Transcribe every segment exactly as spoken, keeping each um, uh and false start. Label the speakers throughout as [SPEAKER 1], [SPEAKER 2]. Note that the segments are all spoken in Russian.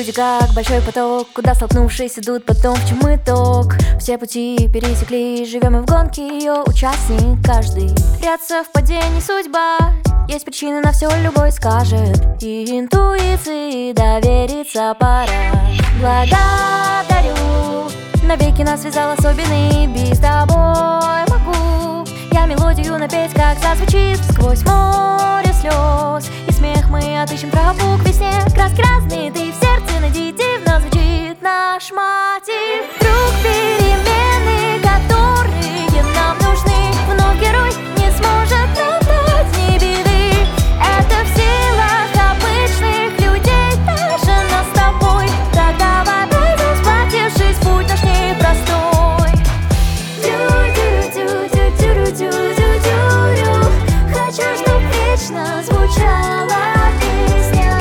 [SPEAKER 1] Люди как большой поток, куда столкнувшись идут потом, в чем итог. Все пути пересекли, живем мы в гонке, ее участник каждый. Ряд совпадений, судьба, есть причины на все, любой скажет. И интуиции довериться пора. Благодарю, навеки нас связал особенный бит. С тобой могу я мелодию напеть, как зазвучит сквозь море слез. И смех мы отыщем тропу к весне. Краски разные, ты в сердце найди, дивно звучит наш мотив. Вдруг перемены, которые нам нужны, вновь герой не сможет нам дать ни беды. Это в силах обычных людей, даже нас с тобой. Так давай пойдем, сплотившись, путь наш непростой. Дю-дю-дю-дю-дю-дю-дю-дю. Хочу, чтоб вечно звучала песня.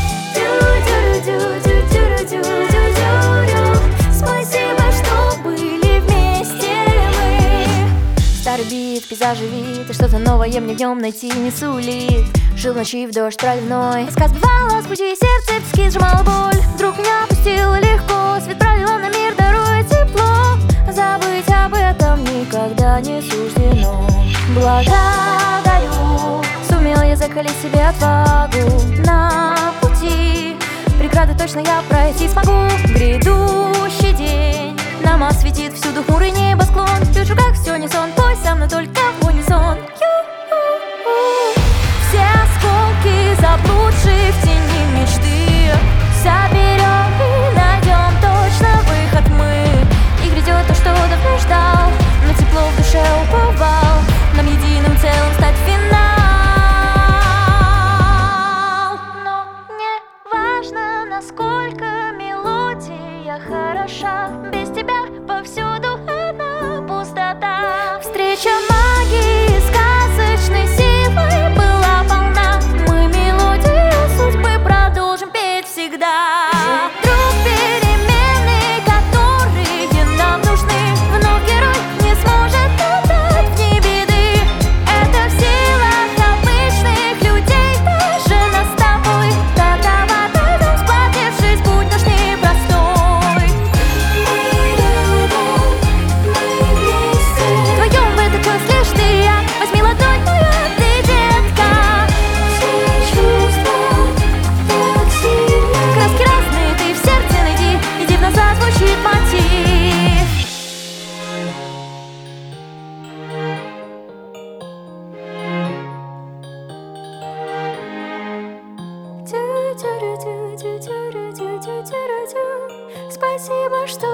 [SPEAKER 1] Дю-дю-дю-дю-дю-дю-дю. Спасибо, что были вместе мы. Старый бит, пейзажи вид, и что-то новое мне в нем найти не сулит. Жил ночи в дождь проливной, тоска сбивала с пути, сердце тиски сжимала боль. Вдруг меня пустила легко, свет пролила на мир, даруя тепло. Забыть об этом никогда не суждено. Благодарю, сумел я закалить себе отвагу на пути. Преграды точно я пройти смогу. Грядущий день нам осветит всюду хмурый небосклон. Вижу, как все не сон, пой со мной только в унисон. Все осколки заблудших в тени мечты соберем и найдем точно выход мы. И грядет то, что давно ждал, на тепло в душе уповал. Нам единым целым стать финал. Но не важно, насколько мелодия хороша, без тебя повсюду одна пустота. Встреча магии, сказочной силой была полна. Мы мелодию судьбы продолжим петь всегда. Вдруг перемены, которые нам нужны, вновь герой не сможет отдать в ней беды. Это в силах обычных людей, даже нас с тобой. Так давай пойдем, сплотившись, путь наш непростой. Мы вместе, вдвоем в этот час лишь ты и я. Возьми ладонь мою, ты, детка. Все чувства так сильно, краски разные, ты в сердце найди, и дивно зазвучит мотив. Тю-тю-рю-тю-тю-тю-рю-тю-тю-тю-рю-тю. Спасибо, что